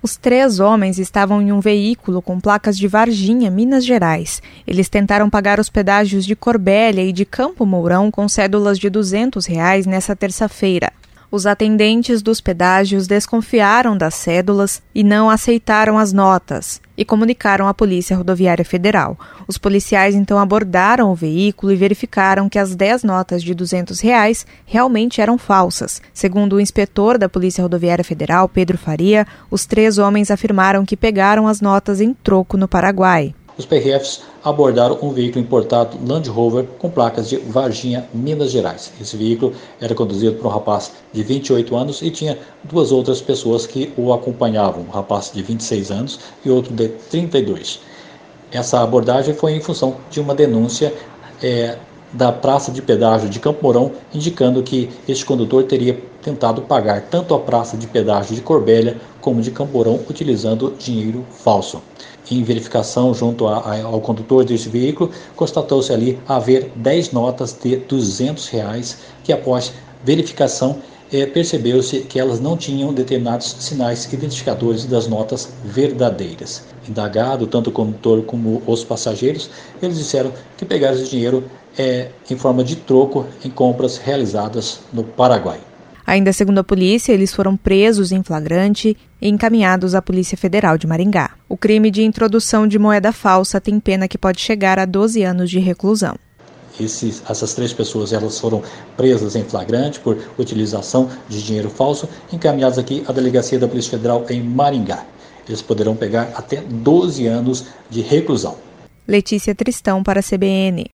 Os 3 homens estavam em um veículo com placas de Varginha, Minas Gerais. Eles tentaram pagar os pedágios de Corbélia e de Campo Mourão com cédulas de R$ 200 nesta terça-feira. Os atendentes dos pedágios desconfiaram das cédulas e não aceitaram as notas e comunicaram à Polícia Rodoviária Federal. Os policiais então abordaram o veículo e verificaram que as 10 notas de R$ 200 realmente eram falsas. Segundo o inspetor da Polícia Rodoviária Federal, Pedro Faria, os 3 homens afirmaram que pegaram as notas em troco no Paraguai. Os PRFs abordaram um veículo importado Land Rover com placas de Varginha, Minas Gerais. Esse veículo era conduzido por um rapaz de 28 anos e tinha 2 outras pessoas que o acompanhavam, um rapaz de 26 anos e outro de 32. Essa abordagem foi em função de uma denúncia da praça de pedágio de Campo Mourão, indicando que este condutor teria tentado pagar tanto a praça de pedágio de Corbélia como de Campo Mourão utilizando dinheiro falso. Em verificação junto ao condutor deste veículo, constatou-se ali haver 10 notas de R$ 200, que após verificação percebeu-se que elas não tinham determinados sinais identificadores das notas verdadeiras. Indagado tanto o condutor como os passageiros, eles disseram que pegaram esse dinheiro em forma de troco em compras realizadas no Paraguai. Ainda segundo a polícia, eles foram presos em flagrante e encaminhados à Polícia Federal de Maringá. O crime de introdução de moeda falsa tem pena que pode chegar a 12 anos de reclusão. Essas 3 pessoas elas foram presas em flagrante por utilização de dinheiro falso, encaminhadas aqui à Delegacia da Polícia Federal em Maringá. Eles poderão pegar até 12 anos de reclusão. Letícia Tristão para a CBN.